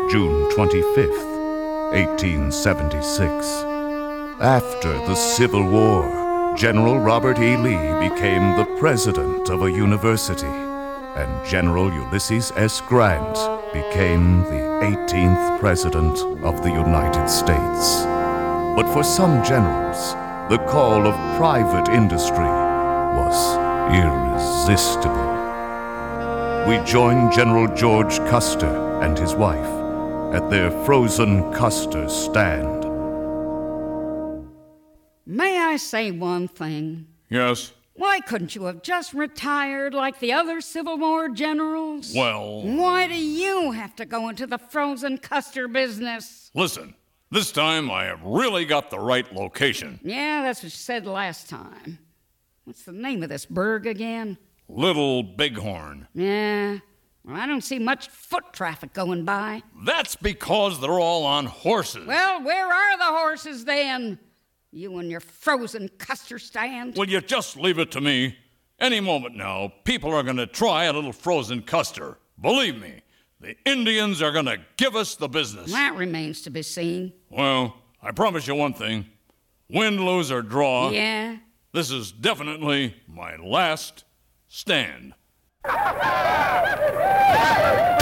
June 25th, 1876. After the Civil War, General Robert E. Lee became the president of a university, and General Ulysses S. Grant became the 18th president of the United States. But for some generals, the call of private industry was irresistible. We joined General George Custer and his wife at their frozen Custer stand. May I say one thing? Yes? Why couldn't you have just retired like the other Civil War generals? Well... Why do you have to go into the frozen Custer business? Listen, this time I have really got the right location. Yeah, that's what you said last time. What's the name of this burg again? Little Bighorn. Yeah, well, I don't see much foot traffic going by. That's because they're all on horses. Well, where are the horses then? You and your frozen Custer stand? Will you just leave it to me? Any moment now, people are going to try a little frozen Custer. Believe me, the Indians are going to give us the business. That remains to be seen. Well, I promise you one thing. Win, lose, or draw. Yeah? This is definitely my last stand.